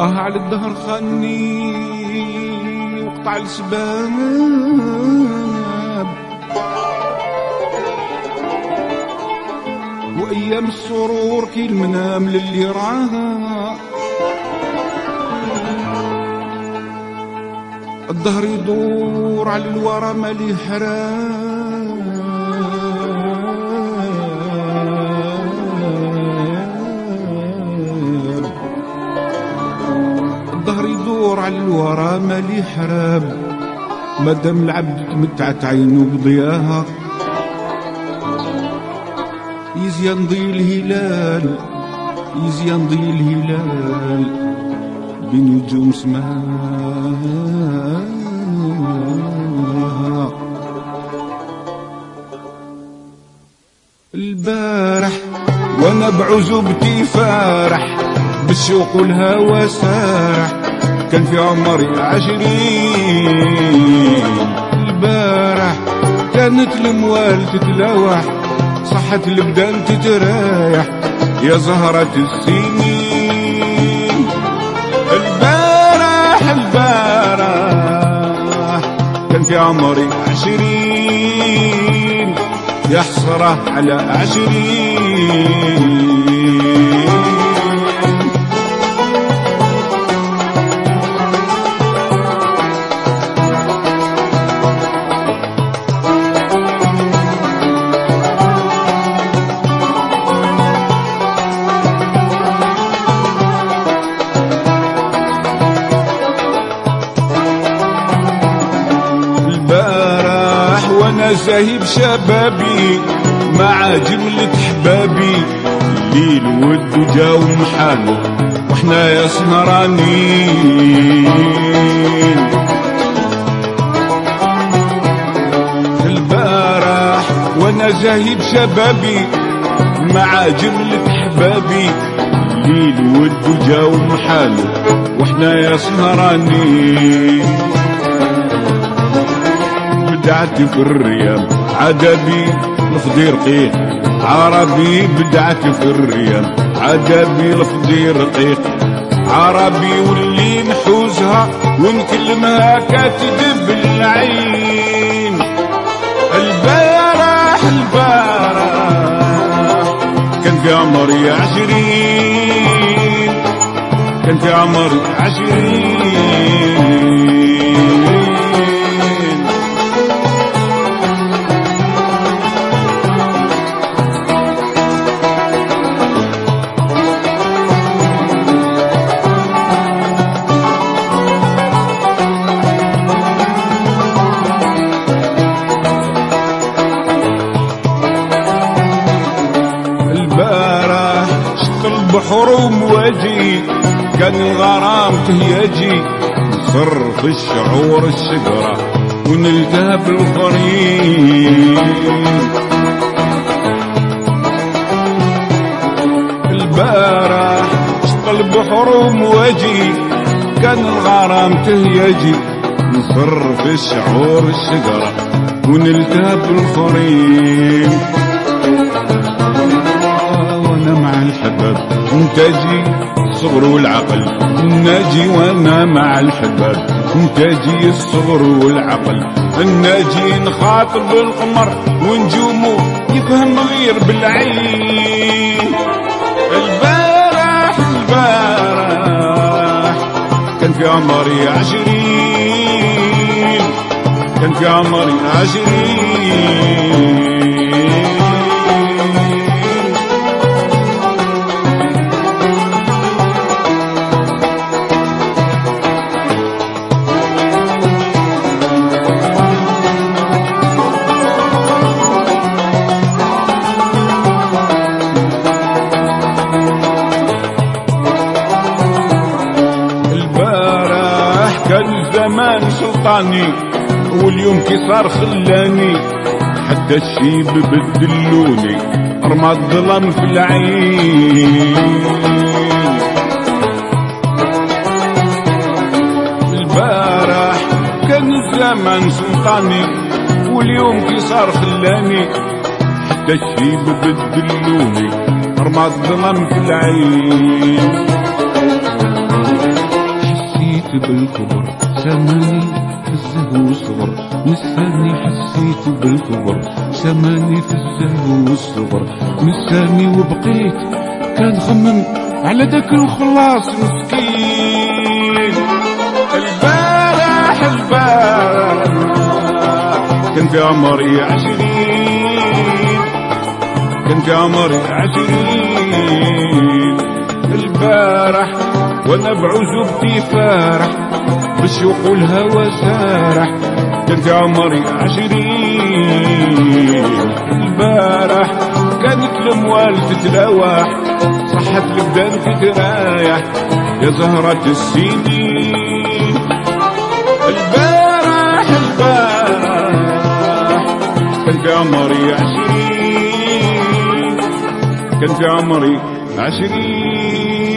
على الدهر خاني وقطع السباب، وأيام السرور كي المنام للي راها. الدهر يدور على الورى مالي حرام، الدهر يدور على الورى مالي حرام، مادام العبد تمتعت عينه بضياها. يزيان ضي الهلال، يزيان ضي الهلال بنجوم سماها. البارح وانا بعزوبتي فارح، بالشوق والهوى سارح، كان في عمري 20. البارح كانت الموال تتلوح، صحت البدان تترايح يا زهرة السنين. البارح البارح كان في عمري 20، يا حسرة على 20. زاهب شبابي مع جملة حبابي، الليل والدجى ومحانه واحنا يا سهرانين. البارح وانا زاهب شبابي مع جملة حبابي، الليل والدجى ومحانه واحنا يا سهرانين. بدعت في الريام عدبي لفظي رقيق عربي، بدعت في الريام عدبي لفظي رقيق عربي، واللي نحوزها ونكلمها كاتدب العين. البارح البارح كان في عمري 20، كان في عمري 20. البحر ومواجي كان الغرام تهيجي، نصر في الشعور الشجرة ونلقاها بالخريف. البارح شط البحر ومواجي كان الغرام تهيجي، نصر في الشعور الشجرة ونلقاها بالخريف. وانا مع الحباب انتاجي الصغر والعقل، الناجي وانا مع الحباب انتاجي الصغر والعقل، الناجي نخاطب القمر ونجومه يفهم غير بالعين. البارح البارح كان في عمري 20، كان في عمري 20. كان زمان سلطاني واليوم كي صار خلاني، حتى الشيب بدلوني رمى الظلام في العين. البارح كان زمان سلطاني واليوم كي صار خلاني، حتى الشيب بدلوني رمى الظلام في العين. حسيت بالكبر، سماني في الزهو والصغر، نساني حسيت بالكبر، سماني في الزهو والصغر، نساني وبقيت كان خمم على داك الخلاص مسكين. البارح كان في عمري 20، كان في عمري 20 البارح، وانا بعزوبتي فارح بالشوق والهوى سارح. كان في عمري 20 البارح، كانت الاموال تتلاوح، صحت البدان تترايح يا زهرة السنين. البارح كان في عمري 20، كان في عمري 20.